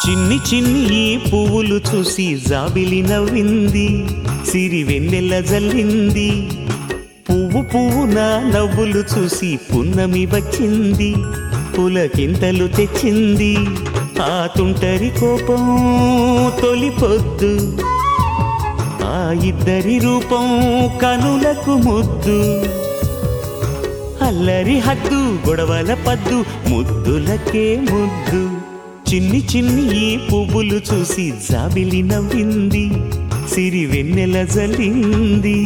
చిన్ని చిన్ని ఈ పువ్వులు చూసి జాబిలి నవ్వింది, సిరి వెన్నెల జల్లింది. పువ్వు పువ్వున నవ్వులు చూసి పున్నమి వచ్చింది, పులకింతలు తెచ్చింది. ఆ తుంటరి కోపం తొలి పొద్దు, ఆ ఇద్దరి రూపం కనులకు ముద్దు. అల్లరి హద్దు గొడవల పద్దు, ముద్దులకే ముద్దు. చిన్ని చిన్ని ఈ పువ్వులు చూసి జాబిలి నవ్వింది, సిరి వెన్నెల జల్లింది.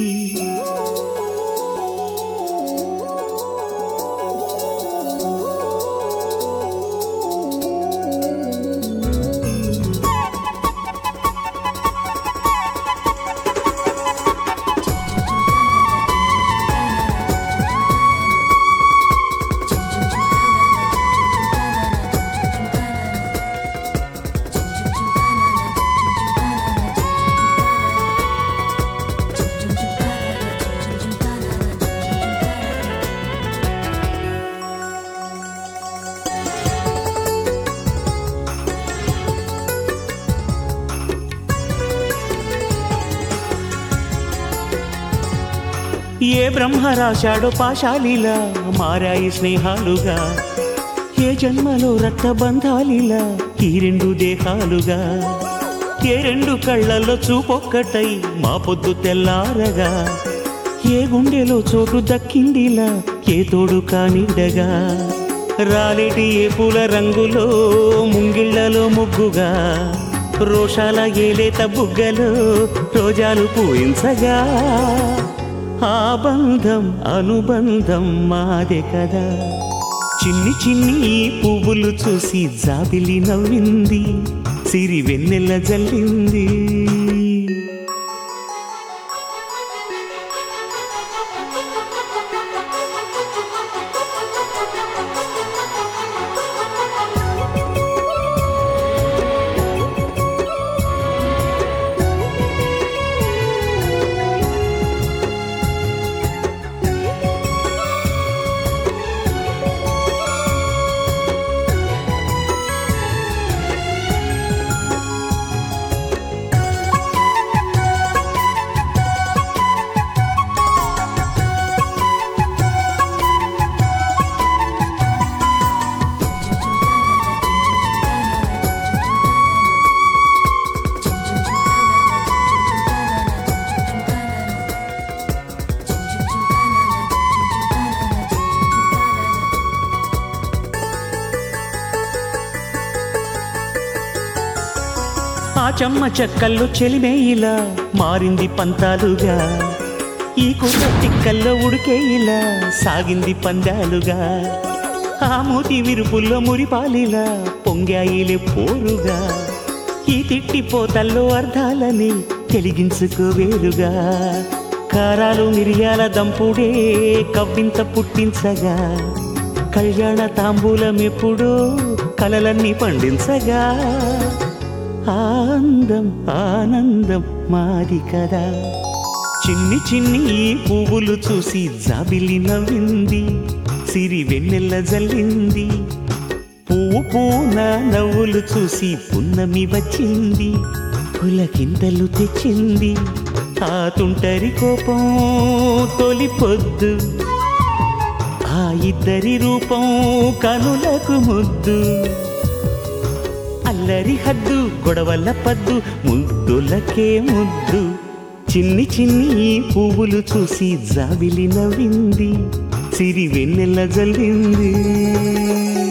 ఏ బ్రహ్మ రాశాడో పాశాలిలా మారాయి స్నేహాలుగా, ఏ జన్మలో రక్తబంధాలిలా ఈ రెండు దేహాలుగా. ఏ రెండు కళ్ళల్లో చూపొక్కటై మా పొద్దు తెల్లారగా, ఏ గుండెలో చోటు దక్కిందిలా ఏ తోడు కానిడగా. రాలేటి ఏ పూల రంగులో ముంగిళ్లలో ముగ్గుగా, రోషాల ఏలేత బుగ్గలో రోజాలు పూయించగా. ఆ బంధం అనుబంధం మాదే కదా. చిన్ని చిన్ని ఈ పువ్వులు చూసి జాబిలి నవ్వింది, సిరి వెన్నెల జల్లింది. ఆ చెమ్మ చెక్కల్లో చెలిమే ఇలా మారింది పంతాలుగా, ఈ కుర్ర తిక్కల్లో ఉడికే ఇలా సాగింది పందాలుగా. ఆ మూతి విరుపుల్లో మురిపాలిలా పొంగాయిలే పోరుగా, ఈ తిట్టిపోతల్లో అర్థాలని తెలిగించుకోవేరుగా. కారాలు మిరియాల దంపుడే కవ్వింత పుట్టించగా, కళ్యాణ తాంబూలం ఎప్పుడో కలలన్నీ పండించగా. ఆనందం ఆనందం మాది కదా. చిన్ని చిన్ని ఈ పువ్వులు చూసి జాబిలి నవ్వింది, సిరి వెన్నెల జల్లింది. పువ్వు పూన నవ్వులు చూసి పున్నమి వచ్చింది, పులకింతలు తెచ్చింది. ఆ తుంటరి కోపం తొలి పొద్దు, ఆ ఇద్దరి రూపం కనులకు ముద్దు. అల్లరి హద్దు గొడవల పద్దు, ముద్దులకే ముద్దు. చిన్ని చిన్ని ఈ పువ్వులు చూసి జాబిలి నవ్వింది, సిరి వెన్నెల జల్లింది.